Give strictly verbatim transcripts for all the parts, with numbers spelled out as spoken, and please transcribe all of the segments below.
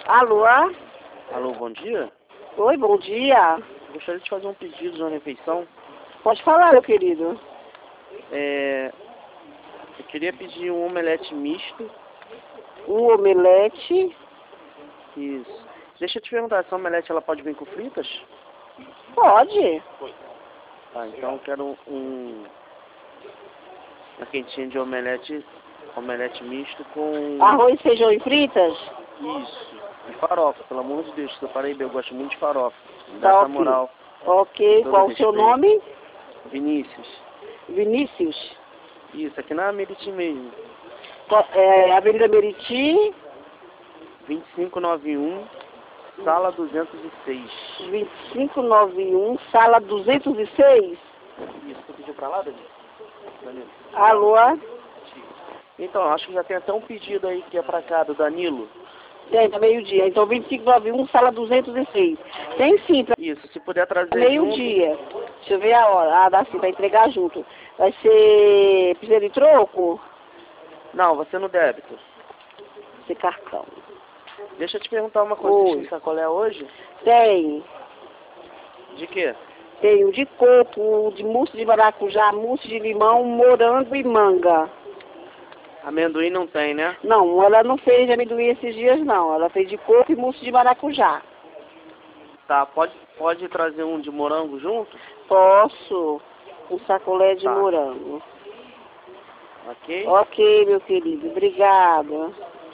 Alô? Alô, bom dia. Oi, bom dia. Gostaria de fazer um pedido de uma refeição. Pode falar, meu querido. É, eu queria pedir um omelete misto. Um omelete. Isso. Deixa eu te perguntar, essa omelete ela pode vir com fritas? Pode. Ah, então eu quero um... uma quentinha de omelete, omelete misto com... Arroz, feijão e fritas? Isso. E farofa, pelo amor de Deus, que eu parei bem, eu gosto muito de farofa. Dá Tá essa ok. moral. Ok, Todo qual o seu respeito. nome? Vinícius. Vinícius. Isso, aqui na Meriti mesmo. Qual- É, Avenida Meriti, vinte e cinco noventa e um, sala duzentos e seis. vinte e cinco noventa e um, sala duzentos e seis. Isso, você pediu pra lá, Dani? Danilo? Alô? Então, acho que já tem até um pedido aí que é pra cá, do Danilo. Tem, tá meio-dia. Então, vinte e cinco noventa e um, sala duzentos e seis. Tem sim, pra Isso, se puder trazer meio-dia. Deixa eu ver a hora. Ah, dá sim, pra entregar junto. Vai ser... Precisa de troco? junto. Não, você no débito. Vai ser cartão. Deixa eu te perguntar uma coisa, Oi. você tem sacolé hoje? Tem. De quê? Tem o de coco, de mousse de maracujá, mousse de limão, morango e manga. Amendoim não tem, né? Não, ela não fez de amendoim esses dias, não. Ela fez de coco e mousse de maracujá. Tá, pode, pode trazer um de morango junto? Posso. Um sacolé de Tá. morango. Ok? Ok, meu querido. Obrigada.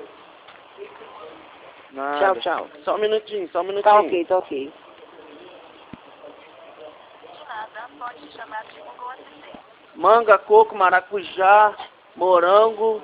Nada. Tchau, tchau. Só um minutinho, só um minutinho. Tá ok, tá ok. Manga, coco, maracujá, morango.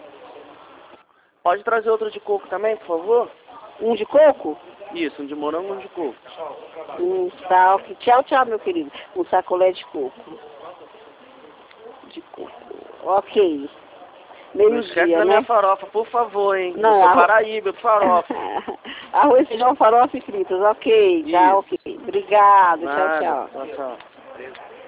Pode trazer outro de coco também, por favor? Um de coco? Isso, um de morango e um de coco. Um tá ok. Tchau, tchau, meu querido. Um sacolé de coco. De coco. Ok. Não esquece Meio-dia, da né? minha farofa, por favor, hein? Não, eu sou arro- Paraíba, eu farofa. Arroz, feijão, farofa e fritas. Ok, tá, Isso. ok. Obrigado. Tchau, Nada. tchau. Tchau, tchau.